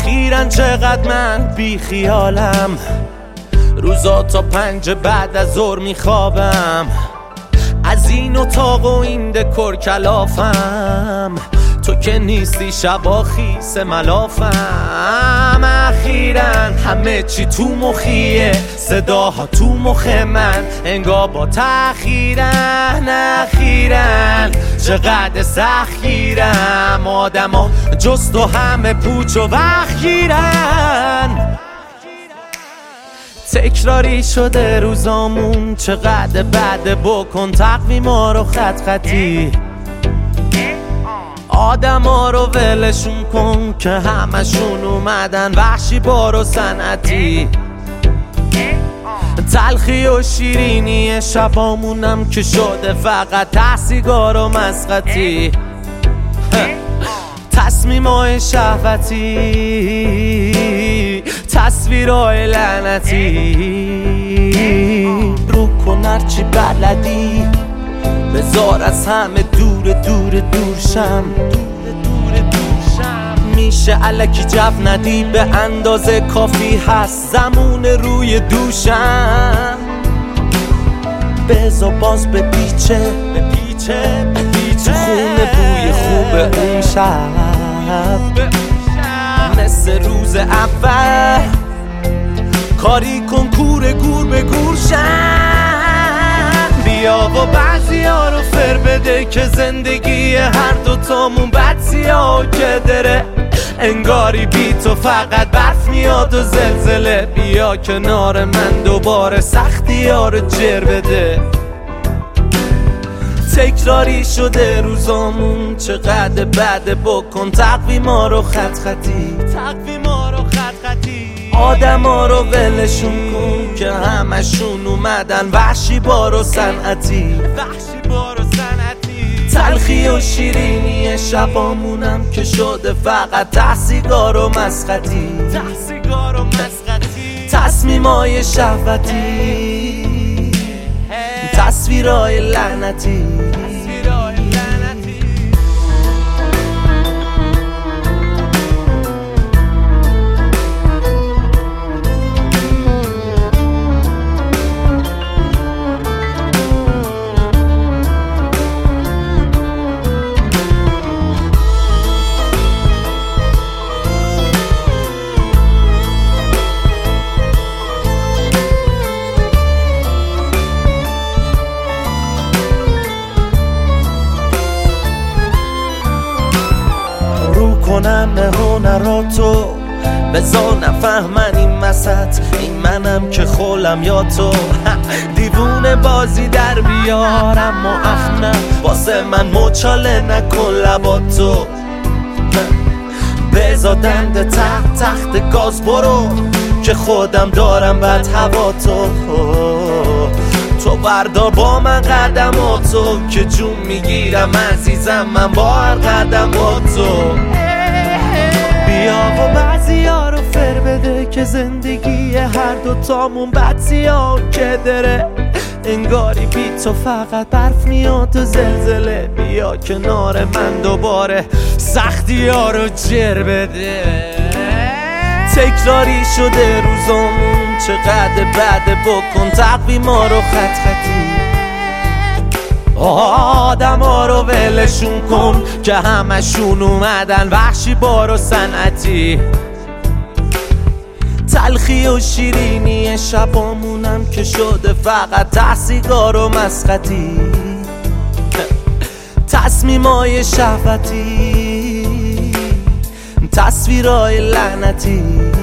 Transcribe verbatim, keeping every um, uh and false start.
اخیراً چقدر من بی خیالم، روزا تا پنج بعد از ظهر میخوابم، از این اتاق و این دکور کلافم، تو که نیستی شبا خیس ملافم. اخیراً همه چی تو مخیه، صداها تو مخ من انگار با تأخیرن. اخیراً چقدر سختگیرم، آدما جز تو همه پوچ و وخگیرن. تکراری شده روزامون، چقدر بعد بکن تقویما رو خط خطی، آدم ها رو ولشون کن که همشون اومدن وحشی بار و صنعتی. تلخی و شیرینی شبامونم که شده فقط ته سیگار و مسقطی، تصمیمای شهوتی، تصویرای لعنتی. رو کن هرچی بلدی، بذار از همه دور دور دور شم. میشه الکی جو ندی، به اندازه کافی هست زمون روی دوشم. بذار باز به پیچه به پیچه به پیچه خونه بوی خوب اون شب، مثل روز اول کاری کن کور گور به گور شم. بیا و بعضی ها رو فر بده که زندگی هر دوتامون بد سیاه که داره، انگاری بی تو فقط برف میاد و زلزله. بیا کنار من دوباره سختی ها رو جر بده. تکراری شده روزامون، چقدر بعد بکن تقویما رو خط خطی، تقویما رو خط خطی. آدم ها رو ولشون کن که همشون اومدن وحشی بار و صنعتی، وحشی بار و صنعتی. تلخی و شیرینی شبامونم که شده فقط ته سیگار و مسقطی، ته سیگار و مسقطی. تصمیمای شهوتی، تصویرای لعنتی. کنم هنراتو، بذار نفهمن این وسط، این منم که خولم یا تو. دیوونه بازی در بیارم و اخنم، واسه من مچاله نکن لباتو. بذار دنده تحت تخت گاز برو که خودم دارم بد هوا تو. تو بردار با من قدماتو که جون میگیرم عزیزم من با هر قدم با تو. بیا و بعضی ها رو فر بده که زندگی هر دوتامون بد سیاه که داره، انگاری بی تو فقط برف میاد و زلزله. بیا کنار من دوباره سختی ها رو جر بده. تکراری شده روزامون، چقدر بعد بکن تقویما رو خط خطی. آدم ها رو ولشون کن که همشون اومدن وحشی بار و صنعتی. تلخی و شیرینی شبامونم که شده فقط ته سیگار و مسقطی، تصمیمای شهوتی، تصویرای لعنتی.